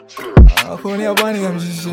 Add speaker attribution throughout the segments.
Speaker 1: Akonia bani amshishi.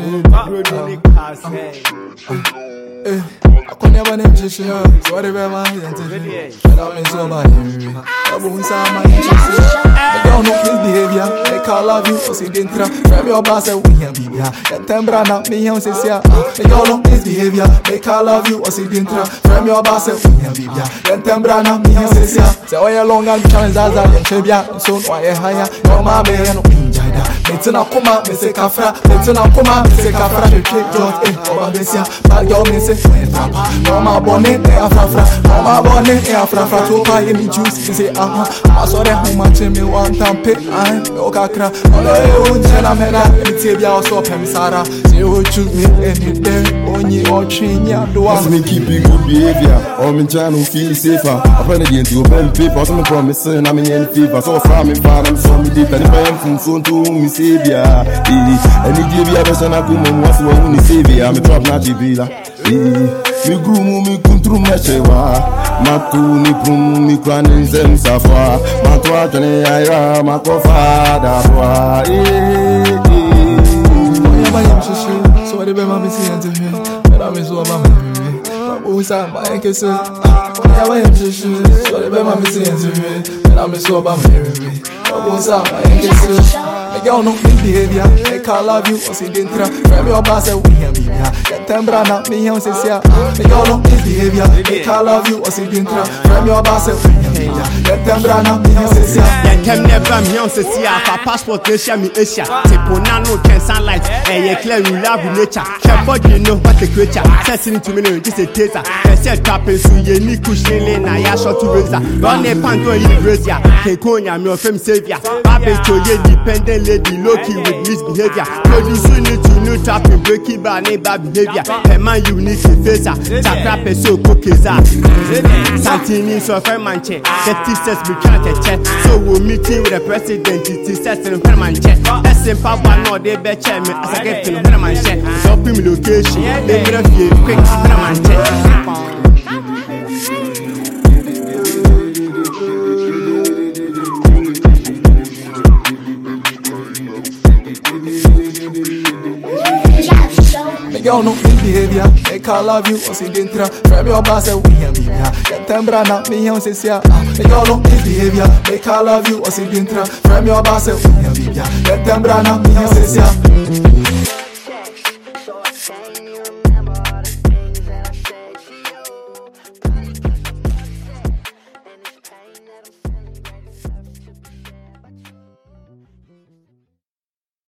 Speaker 1: I could never name you, so whatever my identity. But I'm in so bad. I won't say my interest. I don't know misbehavior. They call love you, or see dintra. From your boss, I win your baby. That temper not me, I'm saying, they don't know misbehavior. They call love you, or see dintra. From your boss, I win your baby. That temper not me, I'm saying, so why you long and challenge as I am Chebia, so why you higher? No, my man, no injada. Metina Kuma, Miss Kafra, Metina Kuma, Miss Kafra, the trick, George, over this year. But your missus, no my bonnet, Afra, no my bonnet, Afra, to buy any juice. Say, I saw that how much me want and pay. I'm Okakra, oh, Jenamena, and Tibia also Pemsara. Say, what you mean, any day, only or Chinia, do I me
Speaker 2: keeping good behavior? Or me trying to feel safer. I'm running into a pen paper, some promising, I'm in fever. So far, me father, so me did, and if I am from soon to me, Savior. And he gave you a person, I come once when he Savior. I'm a trap, not Jibila. Mi grumu mi kuntru mechewa Matu ni prumu mi kwani zem safwa Matwa chane aira makofa dafwa
Speaker 1: Oyaba yemshishi So wadi be mami si yente he Mera mi so ba mimi Babu sa ma enkese Oyaba yemshishi So wadi be mami si yente he Mera mi so ba mimi Babu sa ma enkese They don't know misbehavior. They call love you, or see dintra. From your boss, I win your baby. That temper not me, I'm saying, they don't know misbehavior. They call love you, or see dintra. From your boss, I win your baby. That temper not me, I'm saying,
Speaker 3: yeah, can never me on say, for passport, they share me Asia. Teponano can sunlight, and you clear you love nature. Can't body know what the creature. Sensing to me, just a taser. They said, tapping so you need cushion, I shot to razor. Run a panto in Brazil. Kekonia, me of fame savior. Baby, to you dependent. Lady low-key with misbehavior. Produce you need to know trapping, breaking bad neighbor behavior. A man unique facer, Takrap so cookiesa. Santini so fair manche. The T-sets we can't check. So we'll meeting with the president. T-sets in fair manche. That's simple, but no, they bet check me as I get to fair manche. So pim location, they get a few quick fair manche.
Speaker 1: They don't know misbehavior. They call love you, or see dintra. From your boss, I win your baby. That temper not me, I'm saying, they don't know misbehavior. They call love you, or see dintra. From your boss, I win your baby. That temper not me, I'm saying.